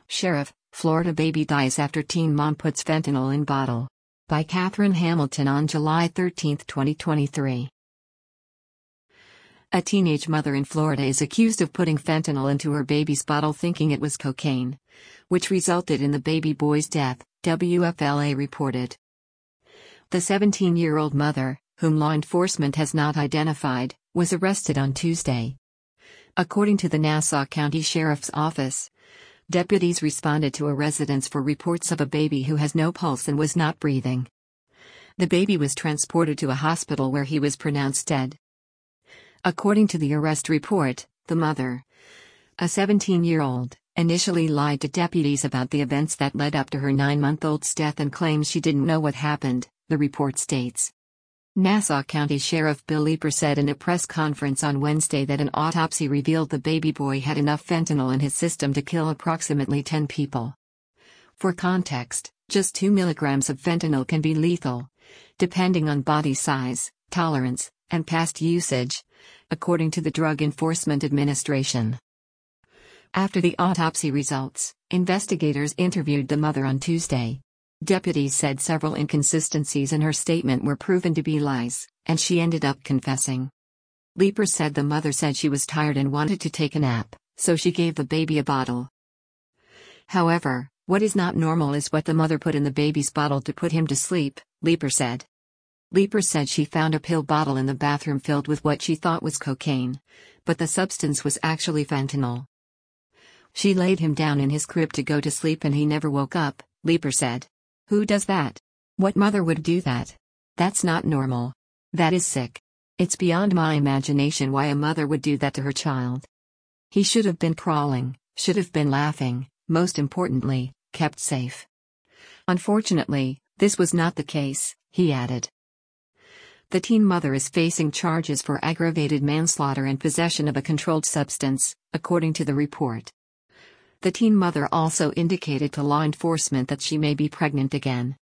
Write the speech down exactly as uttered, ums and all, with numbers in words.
Sheriff, Florida baby dies after teen mom puts fentanyl in bottle. By Catherine Hamilton on July thirteenth, twenty twenty-three. A teenage mother in Florida is accused of putting fentanyl into her baby's bottle thinking it was cocaine, which resulted in the baby boy's death, W F L A reported. The seventeen-year-old mother, whom law enforcement has not identified, was arrested on Tuesday. According to the Nassau County Sheriff's Office, deputies responded to a residence for reports of a baby who has no pulse and was not breathing. The baby was transported to a hospital where he was pronounced dead. According to the arrest report, the mother, a seventeen-year-old, initially lied to deputies about the events that led up to her nine-month-old's death and claims she didn't know what happened, the report states. Nassau County Sheriff Bill Leeper said in a press conference on Wednesday that an autopsy revealed the baby boy had enough fentanyl in his system to kill approximately ten people. For context, just two milligrams of fentanyl can be lethal, depending on body size, tolerance, and past usage, according to the Drug Enforcement Administration. After the autopsy results, investigators interviewed the mother on Tuesday. Deputies said several inconsistencies in her statement were proven to be lies, and she ended up confessing. Leeper said the mother said she was tired and wanted to take a nap, so she gave the baby a bottle. However, what is not normal is what the mother put in the baby's bottle to put him to sleep, Leeper said. Leeper said she found a pill bottle in the bathroom filled with what she thought was cocaine, but the substance was actually fentanyl. She laid him down in his crib to go to sleep and he never woke up, Leeper said. Who does that? What mother would do that? That's not normal. That is sick. It's beyond my imagination why a mother would do that to her child. He should have been crawling, should have been laughing, most importantly, kept safe. Unfortunately, this was not the case, he added. The teen mother is facing charges for aggravated manslaughter and possession of a controlled substance, according to the report. The teen mother also indicated to law enforcement that she may be pregnant again.